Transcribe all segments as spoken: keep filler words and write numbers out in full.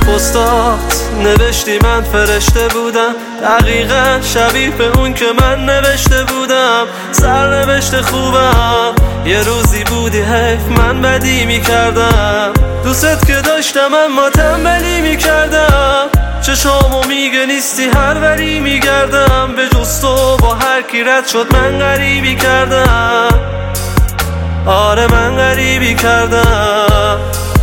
پستات نوشتی من فرشته بودم، دقیقا شبیه به اون که من نوشته بودم. سرنوشت خوبم یه روزی بودی حیف من بدی میکردم، دوست که داشتم اما تنبلی میکردم. چشامو میگه نیستی هر وری میگردم، به جز تو با هر کی رد شد من غریبی کردم. آره من غریبی کردم.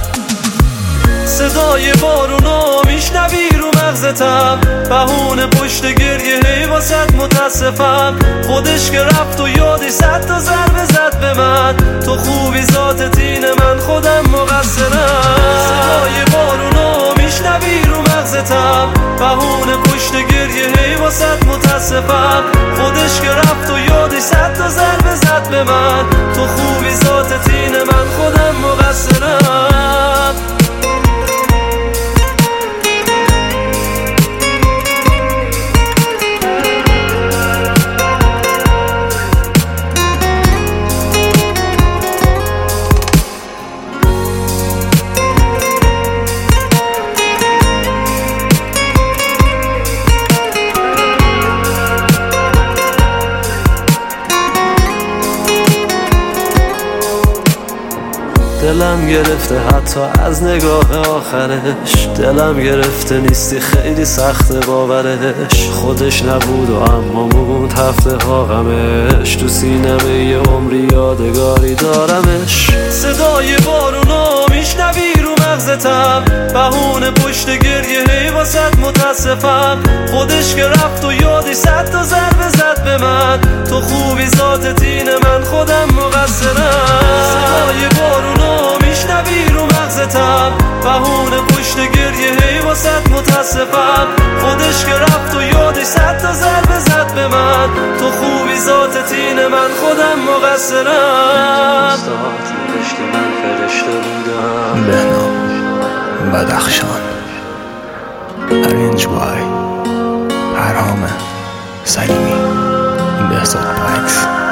صدای بارونو میشنوی رو مغزتم، بهونه پشت گریه هی واسد متاسفم. خودش که رفت و یادی صد تا ضربه زد به من، تو خوبی ذات تین من خودم مقصرم. صدای بارونو میشنوی رو مغزتم، بهونه پشت گریه هی واسد متاسفم. خودش که رفت و یادی صد تا ضربه زد به من، تو خوبی ذات تین من خودم مقصرم. دلم گرفته حتی از نگاه آخرش، دلم گرفته نیستی خیلی سخته باورش. خودش نبود و اما موند هفته ها غمش، تو سینمه یه عمری یادگاری دارمش. صدای بارونو میشنوی رو مغزتم، بهونه پشت گریه هی واسد متاسفم. خودش که رفت و یادی صد تا ضربه زد به من، تو خوبی ذات تین من خودم مقصرم. صدای بارونو میشنوی رو مغزتم، بهونه پشت گریه هی واسد متاسفم. خودش که رفت و یادی صد تا ضربه زد به من، تو خوبی ذات تین من خودم مقصرم. پستات نوشتی من فرشته بودم. بهنام بدخشان، ارنج بای پرهام سلیمی، بهزاد پکس.